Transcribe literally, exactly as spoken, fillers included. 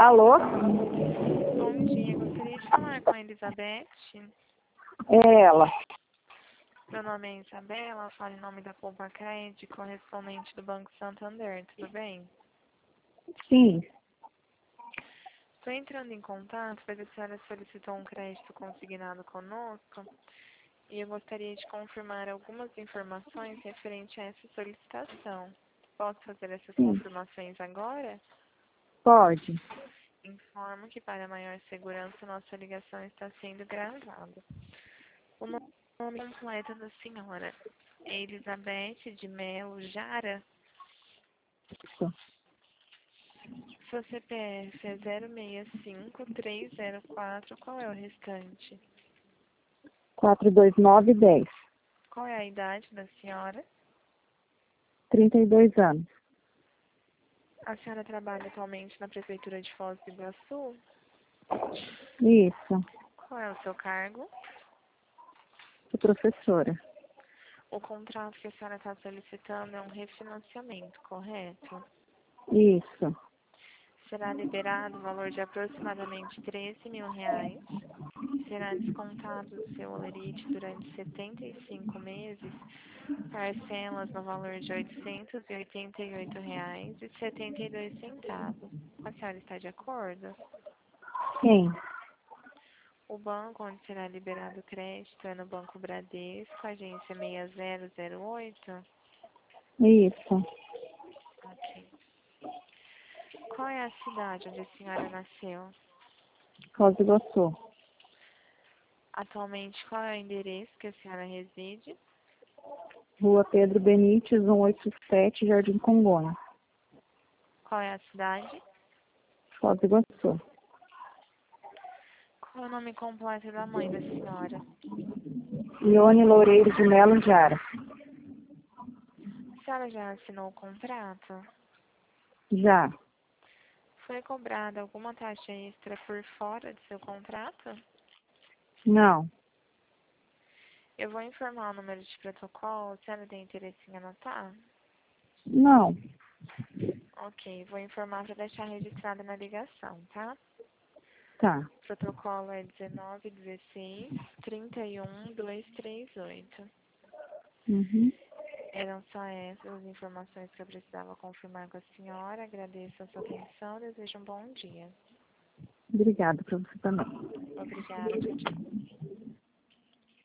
Alô? Bom dia, gostaria de falar com a Elizabeth. É ela. Meu nome é Isabela, falo em nome da Poupa Cred, correspondente do Banco Santander, tudo bem? Sim. Estou entrando em contato, pois a senhora solicitou um crédito consignado conosco e eu gostaria de confirmar algumas informações referente a essa solicitação. Posso fazer essas Sim. confirmações agora? Pode. Informo que para maior segurança nossa ligação está sendo gravada. O nome completo da senhora é Elizabeth de Melo Jara. Isso. Seu C P F é zero seis cinco três zero quatro. Qual é o restante? quatro dois nove dez. Qual é a idade da senhora? trinta e dois anos. A senhora trabalha atualmente na Prefeitura de Foz do Iguaçu? Isso. Qual é o seu cargo? Sou professora. O contrato que a senhora está solicitando é um refinanciamento, correto? Isso. Será liberado o valor de aproximadamente treze mil reais. Será descontado do seu holerite durante setenta e cinco meses, parcelas no valor de oitocentos e oitenta e oito reais e setenta e dois centavos. A senhora está de acordo? Sim. O banco onde será liberado o crédito é no Banco Bradesco, agência seis zero zero oito. Isso. Ok. Qual é a cidade onde a senhora nasceu? Foz do Iguaçu. Atualmente, qual é o endereço que a senhora reside? Rua Pedro Benites, cento e oitenta e sete, Jardim Congonha. Qual é a cidade? Foz do Iguaçu. Qual é o nome completo da mãe da senhora? Ione Loureiro de Melo Jara. A senhora já assinou o contrato? Já. Foi cobrada alguma taxa extra por fora do seu contrato? Não. Eu vou informar o número de protocolo. A senhora tem interesse em anotar? Não. Ok, vou informar para deixar registrada na ligação, tá? Tá. O protocolo é dezenove dezesseis trinta e um duzentos e trinta e oito. Uhum. Eram só essas as informações que eu precisava confirmar com a senhora. Agradeço a sua atenção. Desejo um bom dia. Obrigada para você também. Obrigada. Tchau, tchau.